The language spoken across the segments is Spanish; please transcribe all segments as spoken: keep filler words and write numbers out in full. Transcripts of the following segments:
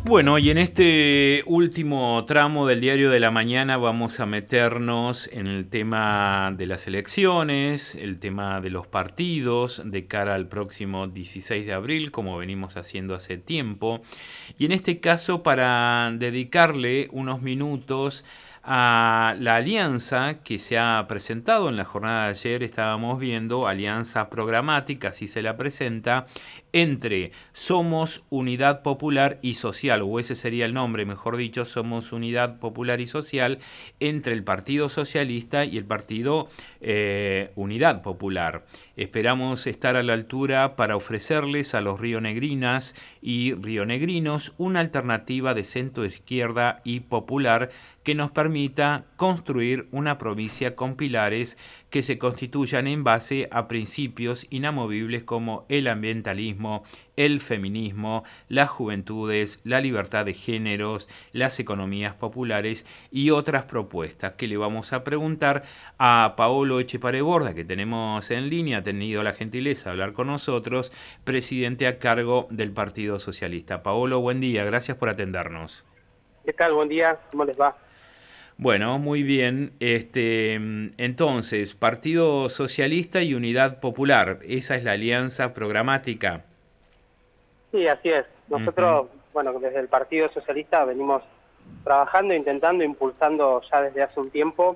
Bueno, y en este último tramo del Diario de la Mañana vamos a meternos en el tema de las elecciones, el tema de los partidos de cara al próximo dieciséis de abril, como venimos haciendo hace tiempo. Y en este caso para dedicarle unos minutos a la alianza que se ha presentado en la jornada de ayer, estábamos viendo, alianza programática, así se la presenta, entre Somos Unidad Popular y Social, o ese sería el nombre, mejor dicho, Somos Unidad Popular y Social, entre el Partido Socialista y el Partido eh, Unidad Popular. Esperamos estar a la altura para ofrecerles a los rionegrinas y rionegrinos una alternativa de centro izquierda y popular que nos permita construir una provincia con pilares que se constituyan en base a principios inamovibles como el ambientalismo, el feminismo, las juventudes, la libertad de géneros, las economías populares y otras propuestas que le vamos a preguntar a Paolo Etxepare Borda, que tenemos en línea, ha tenido la gentileza de hablar con nosotros, presidente a cargo del Partido Socialista. Paolo, buen día, gracias por atendernos. ¿Qué tal? Buen día, ¿cómo les va? Bueno, muy bien. Este, entonces, Partido Socialista y Unidad Popular, esa es la alianza programática. Sí, así es. Ujú. Nosotros, bueno, desde el Partido Socialista venimos trabajando, intentando, impulsando ya desde hace un tiempo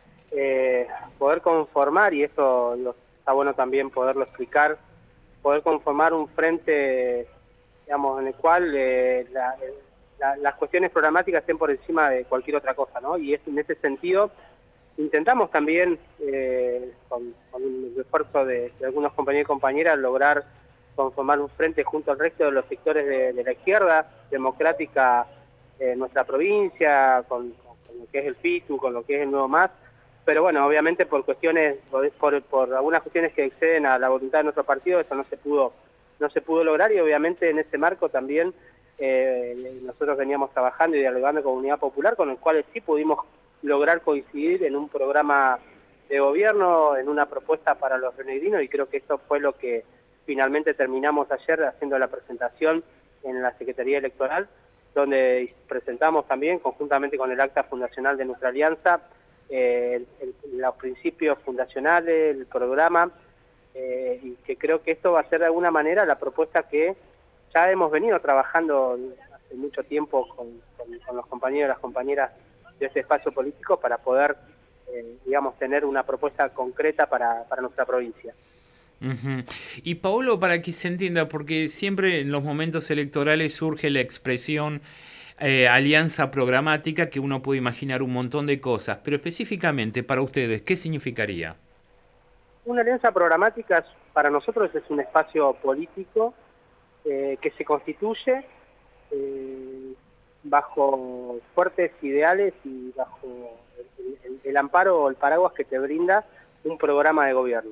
eh, poder conformar, y esto lo- está bueno también poderlo explicar, poder conformar un frente, digamos, en el cual eh, la- la- las cuestiones programáticas estén por encima de cualquier otra cosa, ¿no? Y es, en ese sentido intentamos también, eh, con, con el esfuerzo de, de algunos compañeros y compañeras, lograr conformar un frente junto al resto de los sectores de, de la izquierda democrática en nuestra provincia, con, con, con lo que es el FITU, con lo que es el Nuevo MAS, pero bueno, obviamente por cuestiones, por, por, por algunas cuestiones que exceden a la voluntad de nuestro partido, eso no se pudo, no se pudo lograr, y obviamente en ese marco también eh, nosotros veníamos trabajando y dialogando con Unidad Popular, con el cual sí pudimos lograr coincidir en un programa de gobierno, en una propuesta para los rionegrinos, y creo que eso fue lo que finalmente terminamos ayer haciendo la presentación en la Secretaría Electoral, donde presentamos también, conjuntamente con el acta fundacional de nuestra alianza, eh, el, el, los principios fundacionales, el programa, eh, y que creo que esto va a ser de alguna manera la propuesta que ya hemos venido trabajando hace mucho tiempo con, con, con los compañeros y las compañeras de este espacio político para poder, eh, digamos, tener una propuesta concreta para, para nuestra provincia. Ujú. Y Paolo, para que se entienda, porque siempre en los momentos electorales surge la expresión eh, alianza programática, que uno puede imaginar un montón de cosas, pero específicamente para ustedes, ¿qué significaría? Una alianza programática para nosotros es un espacio político eh, que se constituye eh, bajo fuertes ideales y bajo el, el, el amparo o el paraguas que te brinda un programa de gobierno.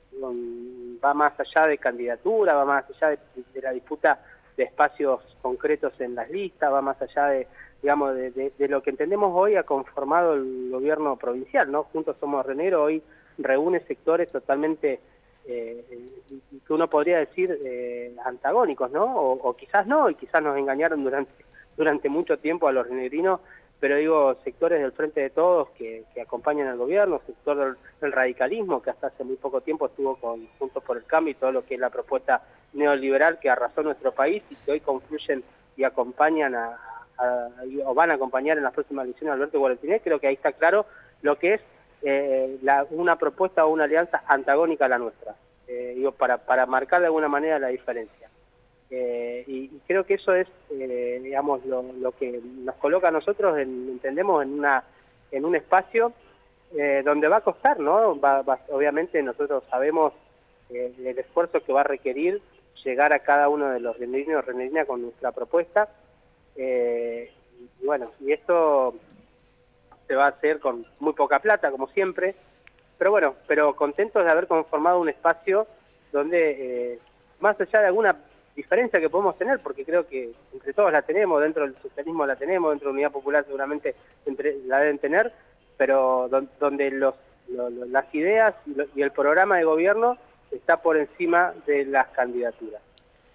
Va más allá de candidatura, va más allá de, de la disputa de espacios concretos en las listas, va más allá de, digamos, de, de, de lo que entendemos hoy ha conformado el gobierno provincial, ¿no? Juntos Somos Rionegro hoy reúne sectores totalmente eh, que uno podría decir eh, antagónicos, ¿no? O, o quizás no, y quizás nos engañaron durante, durante mucho tiempo a los rionegrinos, pero digo, sectores del Frente de Todos que, que acompañan al gobierno, sector del, del radicalismo que hasta hace muy poco tiempo estuvo con Juntos por el Cambio y todo lo que es la propuesta neoliberal que arrasó nuestro país y que hoy confluyen y acompañan a, a, a, o van a acompañar en las próximas elecciones a Alberto Guaratinés. Creo que ahí está claro lo que es eh, la, una propuesta o una alianza antagónica a la nuestra, eh, digo, para, para marcar de alguna manera la diferencia. Eh, y, y creo que eso es, eh, digamos, lo, lo que nos coloca a nosotros, en, entendemos, en una en un espacio eh, donde va a costar, ¿no? Va, va, obviamente nosotros sabemos eh, el esfuerzo que va a requerir llegar a cada uno de los rionegrinos o rionegrinas con nuestra propuesta. Eh, y bueno, y esto se va a hacer con muy poca plata, como siempre, pero bueno, pero contentos de haber conformado un espacio donde, eh, más allá de alguna diferencia que podemos tener, porque creo que entre todos la tenemos, dentro del socialismo la tenemos, dentro de la Unidad Popular seguramente entre, la deben tener, pero don, donde los, lo, lo, las ideas y, lo, y el programa de gobierno está por encima de las candidaturas.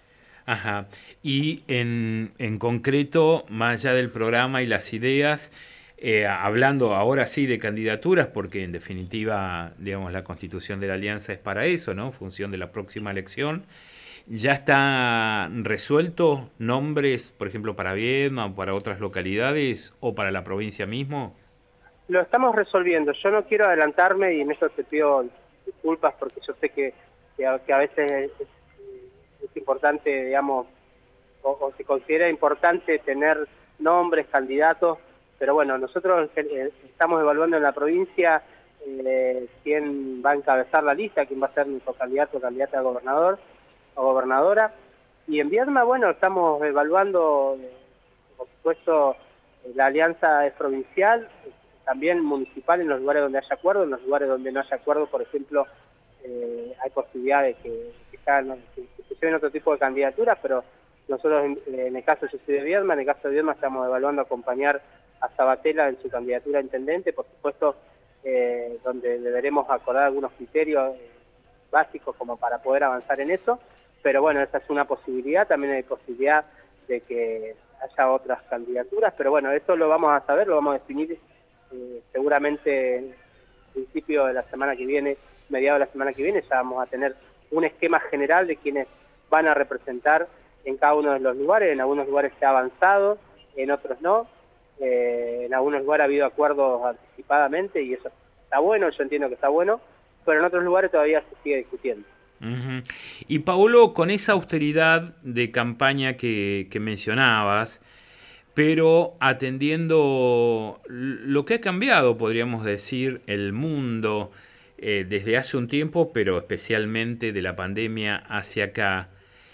Ajá. Y en, en concreto, más allá del programa y las ideas, eh, hablando ahora sí de candidaturas, porque en definitiva, digamos, la constitución de la alianza es para eso, ¿no? Función de la próxima elección. ¿Ya está resuelto nombres, por ejemplo, para Viedma o para otras localidades o para la provincia mismo? Lo estamos resolviendo. Yo no quiero adelantarme y en eso te pido disculpas porque yo sé que, que, a, que a veces es, es importante, digamos, o, o se considera importante tener nombres, candidatos, pero bueno, nosotros eh, estamos evaluando en la provincia eh, quién va a encabezar la lista, quién va a ser nuestro candidato o candidata a gobernador o gobernadora, y en Viedma, bueno, estamos evaluando, eh, por supuesto, eh, la alianza es provincial, también municipal en los lugares donde haya acuerdo, en los lugares donde no haya acuerdo, por ejemplo, eh, hay posibilidades que, que, que, que se lleven otro tipo de candidaturas, pero nosotros en, en el caso yo soy de Viedma, en el caso de Viedma estamos evaluando acompañar a Sabatella en su candidatura a intendente, por supuesto, eh, donde deberemos acordar algunos criterios eh, básicos como para poder avanzar en eso, pero bueno, esa es una posibilidad, también hay posibilidad de que haya otras candidaturas, pero bueno, eso lo vamos a saber, lo vamos a definir Eh, seguramente en principio de la semana que viene, mediados de la semana que viene, ya vamos a tener un esquema general de quienes van a representar en cada uno de los lugares. En algunos lugares se ha avanzado, en otros no. Eh, en algunos lugares ha habido acuerdos anticipadamente y eso está bueno, yo entiendo que está bueno, pero en otros lugares todavía se sigue discutiendo. Uh-huh. Y Paulo, con esa austeridad de campaña que, que mencionabas, pero atendiendo lo que ha cambiado, podríamos decir, el mundo eh, desde hace un tiempo, pero especialmente de la pandemia hacia acá,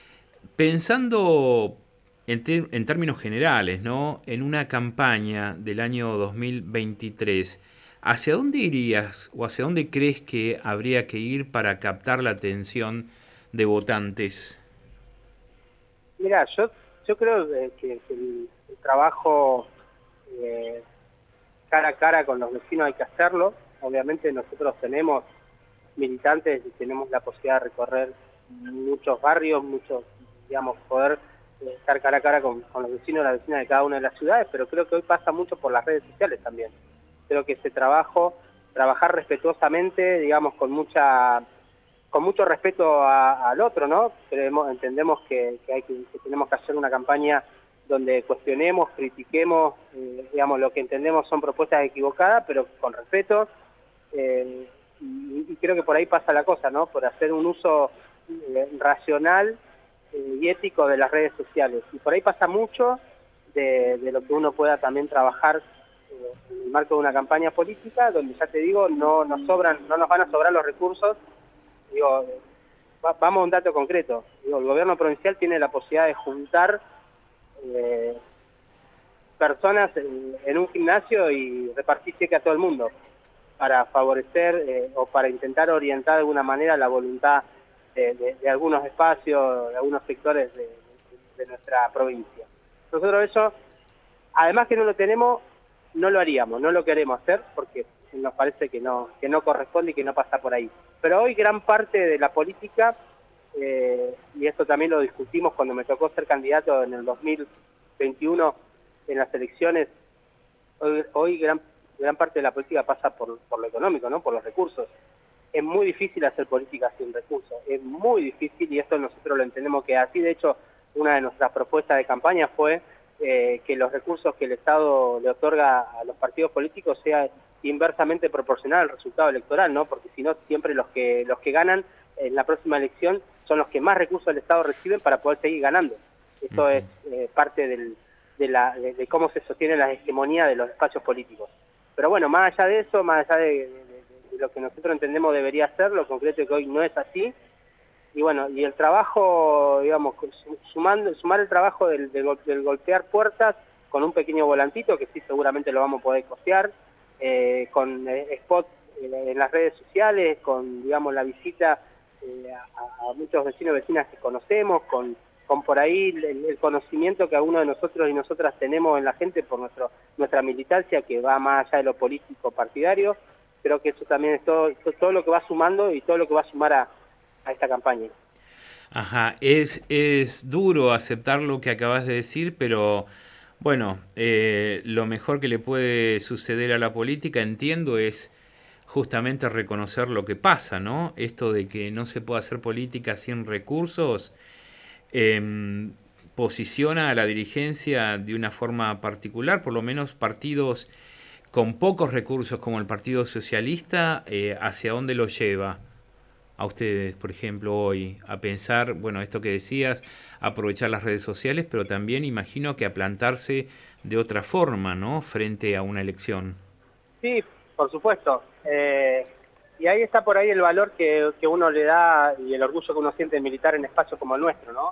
pensando en, ter- en términos generales, ¿no? En una campaña del año dos mil veintitrés, ¿hacia dónde irías o hacia dónde crees que habría que ir para captar la atención de votantes? Mira, yo, yo creo que, que el, el trabajo eh, cara a cara con los vecinos hay que hacerlo. Obviamente nosotros tenemos militantes y tenemos la posibilidad de recorrer muchos barrios, muchos, digamos, poder eh, estar cara a cara con, con los vecinos y las vecinas de cada una de las ciudades, pero creo que hoy pasa mucho por las redes sociales también. Creo que ese trabajo, trabajar respetuosamente, digamos, con mucha con mucho respeto a, al otro, ¿no? Creemos, entendemos que, que, hay que, que tenemos que hacer una campaña donde cuestionemos, critiquemos, eh, digamos, lo que entendemos son propuestas equivocadas, pero con respeto, eh, y, y creo que por ahí pasa la cosa, ¿no? Por hacer un uso eh, racional eh, y ético de las redes sociales. Y por ahí pasa mucho de, de lo que uno pueda también trabajar eh, en el marco de una campaña política, donde ya te digo, no nos sobran, no nos van a sobrar los recursos. Digo, va, vamos a un dato concreto. Digo, el gobierno provincial tiene la posibilidad de juntar eh, personas en, en un gimnasio y repartir cheque a todo el mundo para favorecer eh, o para intentar orientar de alguna manera la voluntad de, de, de algunos espacios, de algunos sectores de, de, de nuestra provincia. Nosotros eso, además que no lo tenemos, no lo haríamos, no lo queremos hacer porque nos parece que no, que no corresponde y que no pasa por ahí. Pero hoy gran parte de la política, eh, y esto también lo discutimos cuando me tocó ser candidato en el dos mil veintiuno en las elecciones, hoy, hoy gran, gran parte de la política pasa por, por lo económico, ¿no? Por los recursos. Es muy difícil hacer política sin recursos, es muy difícil y esto nosotros lo entendemos que así. De hecho, una de nuestras propuestas de campaña fue eh, que los recursos que el Estado le otorga a los partidos políticos sea inversamente proporcional al resultado electoral, ¿no? Porque si no, siempre los que los que ganan en la próxima elección son los que más recursos del Estado reciben para poder seguir ganando. Esto uh-huh. es eh, parte del, de, la, de, de cómo se sostiene la hegemonía de los espacios políticos. Pero bueno, más allá de eso, más allá de, de, de, de lo que nosotros entendemos debería ser, lo concreto es que hoy no es así. Y bueno, y el trabajo, digamos, sumando, sumar el trabajo del, del, del golpear puertas con un pequeño volantito, que sí seguramente lo vamos a poder costear, Eh, con eh, spots eh, en las redes sociales, con, digamos, la visita eh, a, a muchos vecinos y vecinas que conocemos, con, con por ahí el, el conocimiento que algunos de nosotros y nosotras tenemos en la gente por nuestro, nuestra militancia, que va más allá de lo político partidario. Creo que eso también es todo, todo lo que va sumando y todo lo que va a sumar a, a esta campaña. Ajá, es, es duro aceptar lo que acabas de decir, pero bueno, eh, lo mejor que le puede suceder a la política, entiendo, es justamente reconocer lo que pasa, ¿no? Esto de que no se puede hacer política sin recursos, em, posiciona a la dirigencia de una forma particular, por lo menos partidos con pocos recursos como el Partido Socialista, eh, ¿hacia dónde lo lleva a ustedes, por ejemplo, hoy? A pensar, bueno, esto que decías, aprovechar las redes sociales, pero también imagino que a plantarse de otra forma, ¿no? Frente a una elección. Sí, por supuesto. Eh, y ahí está por ahí el valor que, que uno le da y el orgullo que uno siente de militar en espacios como el nuestro, ¿no?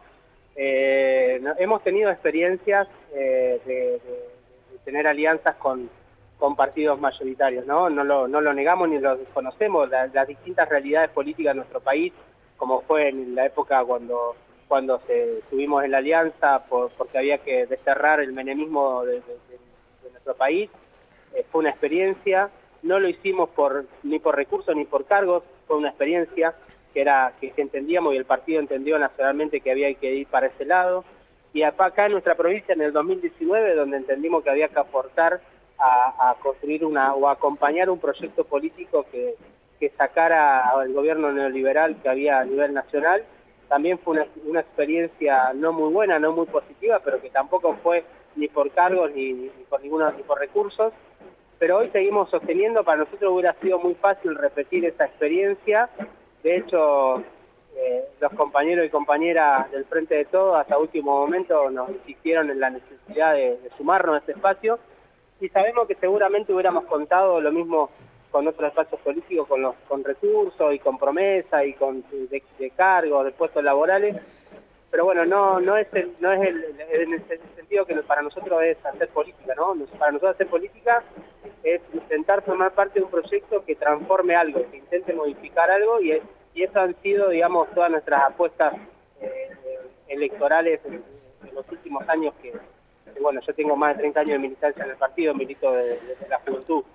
Eh, no- hemos tenido experiencias eh, de, de- de tener alianzas con, con partidos mayoritarios, ¿no? No lo, no lo negamos ni lo desconocemos, la- las distintas realidades políticas de nuestro país, como fue en la época cuando cuando se, estuvimos en la alianza por- porque había que desterrar el menemismo de, de- de- de nuestro país. Eh, fue una experiencia, no lo hicimos por ni por recursos ni por cargos, fue una experiencia que era que, que entendíamos y el partido entendió nacionalmente que había que ir para ese lado. Y acá en nuestra provincia en el dos mil diecinueve, donde entendimos que había que aportar a, a construir una o acompañar un proyecto político que, que sacara al gobierno neoliberal que había a nivel nacional, también fue una, una experiencia no muy buena, no muy positiva, pero que tampoco fue ni por cargos ni, ni por ninguno, ni por recursos. Pero hoy seguimos sosteniendo, para nosotros hubiera sido muy fácil repetir esa experiencia. De hecho, eh, los compañeros y compañeras del Frente de Todos hasta último momento nos insistieron en la necesidad de, de sumarnos a este espacio, y sabemos que seguramente hubiéramos contado lo mismo con otros espacios políticos, con los con recursos y con promesas y con de, de cargos, de puestos laborales. Pero bueno, no no es el, no es el, en el sentido que para nosotros es hacer política, ¿no? Para nosotros hacer política es intentar formar parte de un proyecto que transforme algo, que intente modificar algo, y, y eso han sido, digamos, todas nuestras apuestas eh, electorales en, en los últimos años que, que, bueno, yo tengo más de treinta años de militancia en el partido, milito desde de, de la juventud.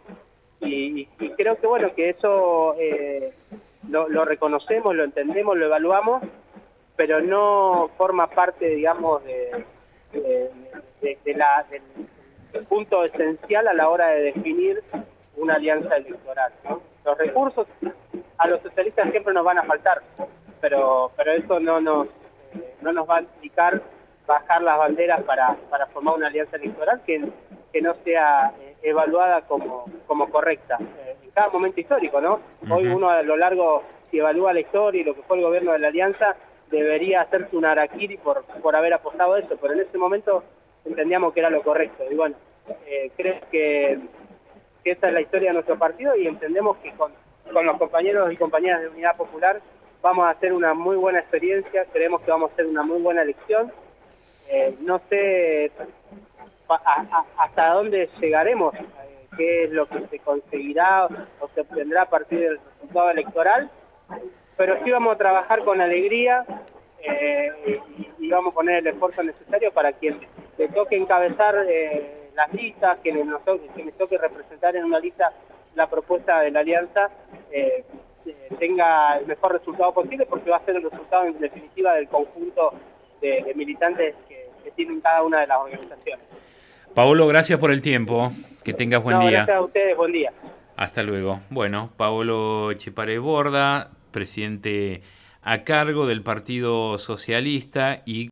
Y, y, y creo que, bueno, que eso eh, lo, lo reconocemos, lo entendemos, lo evaluamos, pero no forma parte, digamos, de, de, de, de la, del, del punto esencial a la hora de definir una alianza electoral, ¿no? Los recursos a los socialistas siempre nos van a faltar, pero pero eso no nos eh, no nos va a implicar bajar las banderas para, para formar una alianza electoral que, que no sea eh, evaluada como, como correcta eh, en cada momento histórico, ¿no? Hoy Ujú. uno a lo largo, si evalúa la historia y lo que fue el gobierno de la alianza, debería hacerse un harakiri por, por haber apostado eso, pero en ese momento entendíamos que era lo correcto. Y bueno, eh, creo que, que esa es la historia de nuestro partido, y entendemos que con, con los compañeros y compañeras de Unidad Popular vamos a hacer una muy buena experiencia, creemos que vamos a hacer una muy buena elección. Eh, no sé a, a, hasta dónde llegaremos, eh, qué es lo que se conseguirá o se obtendrá a partir del resultado electoral, pero sí vamos a trabajar con alegría eh, y, y vamos a poner el esfuerzo necesario para quien le toque encabezar eh, las listas, que nos toque, que me toque representar en una lista la propuesta de la alianza, eh, eh, tenga el mejor resultado posible, porque va a ser el resultado en definitiva del conjunto de, de militantes que, que tienen cada una de las organizaciones. Paolo, gracias por el tiempo. Que tengas buen No, día. gracias a ustedes, buen día. Hasta luego. Bueno, Paolo Chipare Borda, presidente a cargo del Partido Socialista y